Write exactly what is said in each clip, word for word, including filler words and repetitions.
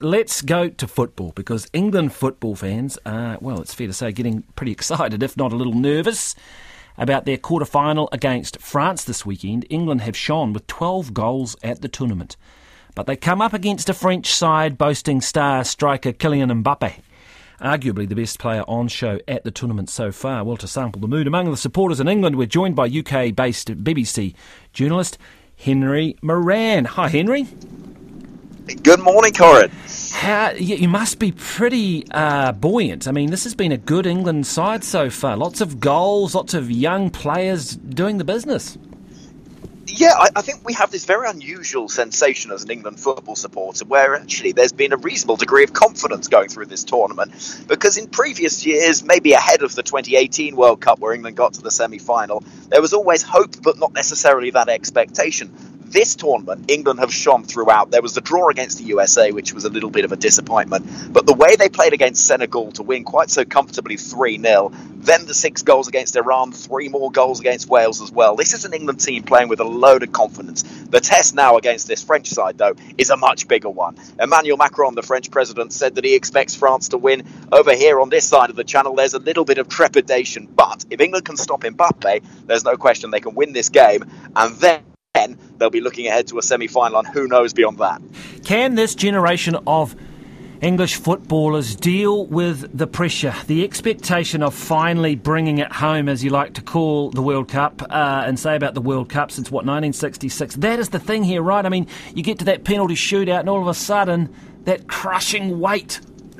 let's go to football, because England football fans are, well, it's fair to say, getting pretty excited, if not a little nervous, about their quarter-final against France this weekend. England have shone with twelve goals at the tournament, but they come up against a French side boasting star striker Kylian Mbappe, arguably the best player on show at the tournament so far. Well, to sample the mood among the supporters in England, we're joined by U K-based B B C journalist Henry Moran. Hi, Henry. Good morning, Corin. How, you must be pretty uh, buoyant. I mean, this has been a good England side so far. Lots of goals, lots of young players doing the business. Yeah, I, I think we have this very unusual sensation as an England football supporter where actually there's been a reasonable degree of confidence going through this tournament, because in previous years, maybe ahead of the twenty eighteen World Cup where England got to the semi-final, there was always hope but not necessarily that expectation. This tournament, England have shone throughout. There was the draw against the U S A, which was a little bit of a disappointment. But the way they played against Senegal to win quite so comfortably three nil, then the six goals against Iran, three more goals against Wales as well. This is an England team playing with a load of confidence. The test now against this French side, though, is a much bigger one. Emmanuel Macron, the French president, said that he expects France to win. Over here on this side of the channel, there's a little bit of trepidation. But if England can stop Mbappe, there's no question they can win this game. And then Then they'll be looking ahead to a semi-final, and who knows beyond that. Can this generation of English footballers deal with the pressure, the expectation of finally bringing it home, as you like to call the World Cup, uh, and say about the World Cup since, what, nineteen sixty-six? That is the thing here, right? I mean, you get to that penalty shootout and all of a sudden, that crushing weight.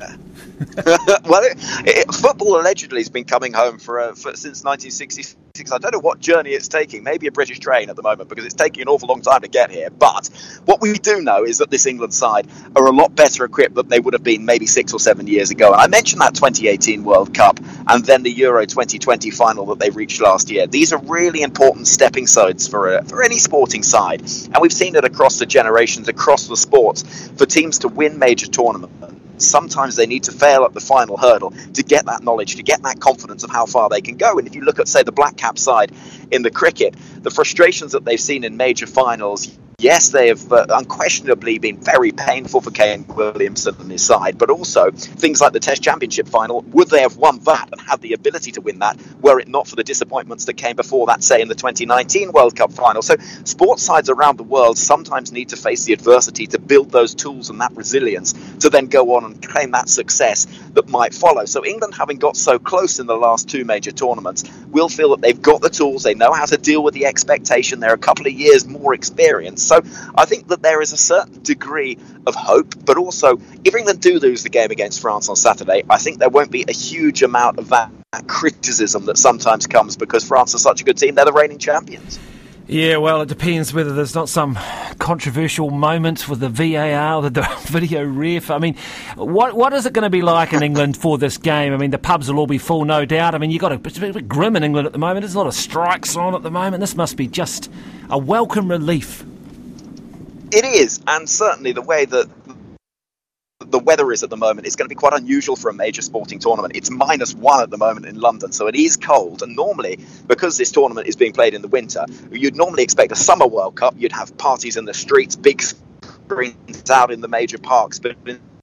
Well, it, it, football allegedly has been coming home for, uh, for since nineteen sixty-six. I don't know what journey it's taking. Maybe a British train at the moment, because it's taking an awful long time to get here. But what we do know is that this England side are a lot better equipped than they would have been maybe six or seven years ago. And I mentioned that twenty eighteen World Cup and then the Euro twenty twenty final that they reached last year. These are really important stepping stones for a, for any sporting side. And we've seen it across the generations, across the sports, for teams to win major tournaments. Sometimes they need to fail at the final hurdle to get that knowledge, to get that confidence of how far they can go. And if you look at, say, the Black Cap side in the cricket, the frustrations that they've seen in major finals, yes, they have uh, unquestionably been very painful for Kane Williamson and his side, but also things like the Test Championship final, would they have won that and had the ability to win that were it not for the disappointments that came before that, say, in the twenty nineteen World Cup final? So sports sides around the world sometimes need to face the adversity to build those tools and that resilience to then go on and claim that success that might follow. So England, having got so close in the last two major tournaments, will feel that they've got the tools, they know how to deal with the expectation, they're a couple of years more experienced. So I think that there is a certain degree of hope, but also if England do lose the game against France on Saturday, I think there won't be a huge amount of that criticism that sometimes comes because France is such a good team. They're the reigning champions. Yeah, well, it depends whether there's not some controversial moment with the V A R, the video ref. I mean, what what is it going to be like in England for this game? I mean, the pubs will all be full, no doubt. I mean, you've got a, it's a bit grim in England at the moment. There's a lot of strikes on at the moment. This must be just a welcome relief. It is, and certainly the way that the weather is at the moment is going to be quite unusual for a major sporting tournament. It's minus one at the moment in London, so it is cold. And normally, because this tournament is being played in the winter, you'd normally expect a summer World Cup. You'd have parties in the streets, big screens out in the major parks. But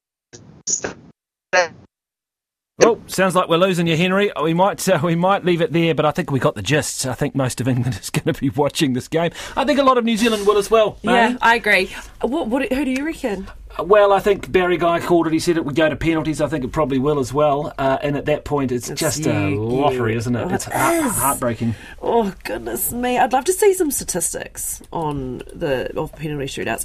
oh, sounds like we're losing you, Henry. We might uh, we might leave it there, but I think we got the gist. I think most of England is going to be watching this game. I think a lot of New Zealand will as well. Yeah, Mate. I agree. What, what? Who do you reckon? Well, I think Barry Guy called it. He said it would go to penalties. I think it probably will as well. Uh, and at that point, it's, it's just you, a lottery, you. isn't it? Oh, it's it heart- is. heartbreaking. Oh, goodness me. I'd love to see some statistics on the of penalty shootouts.